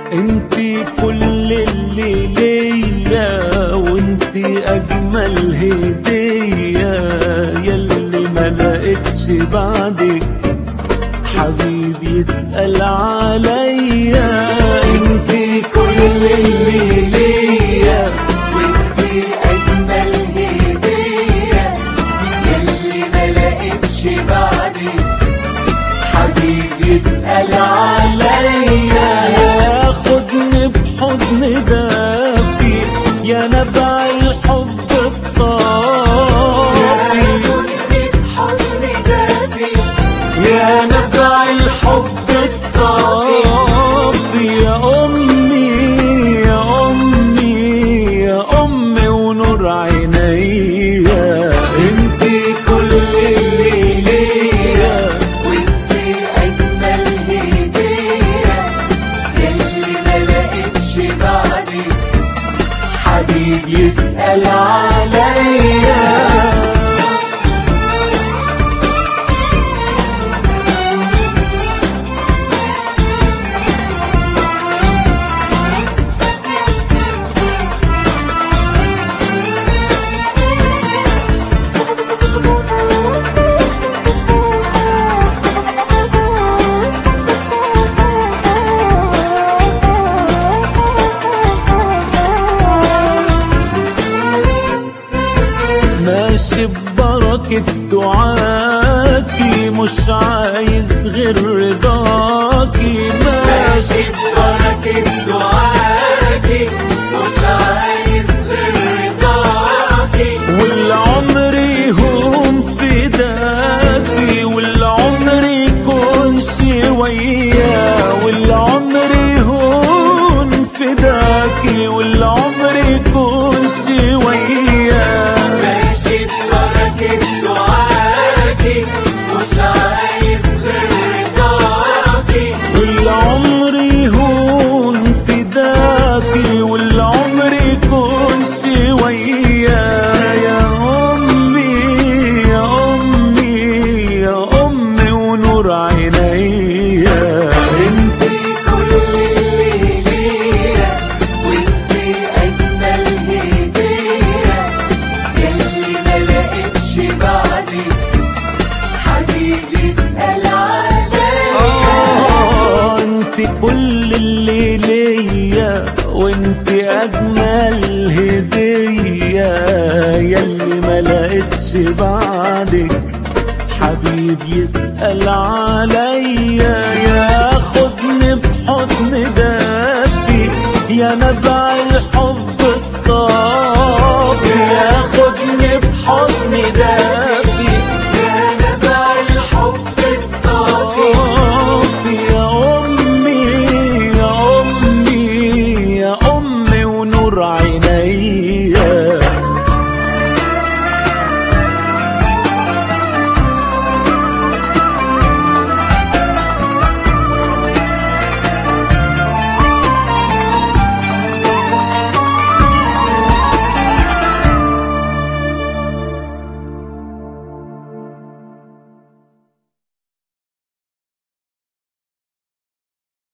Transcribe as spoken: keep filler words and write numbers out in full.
انتي كل اللي ليا، وانتي اجمل هدية، ياللي ما لقيتش بعدك حبيبي يسأل عليا. انتي كل اللي ليا، وانتي اجمل هدية، ياللي ما لقيتش بعدك حبيبي يسأل عليا. خدني بحضن دافي يا نبع الحب الصافي، خدني بحضن دافي يا نبع الحب الصافي، يا أمي يا أمي يا أمي ونور عينيا. انتي كل اللي ليا، وانتي اجمل هدية، ياللي ما لقيتش بعدك حبيبي يسأل عليا. ماشي ببركة دعاكي، مش عايز غير رضاكي. ماشي ببركة دعاكي، مش عايز غير رضاكي. والعمر يهون فداكي، والعمر يكون شوية، والعمر يهون فداكي، والعمر يكون شوية. ماشي ببركة دعاكي، مش عايز غير رضاكي. والعمر يهون فداكي، والعمر يكون شوية. يا أمي يا أمي يا أمي ونور عينيا. انتي كل اللي ليا، وانتي اجمل هدية، ياللي ما لقيتش بعدك حبيبي يسأل عليا. آه انتي كل اللي ليا، وانتي اجمل هدية، ياللي ما لقيتش بعدك حبيبي يسأل عليا.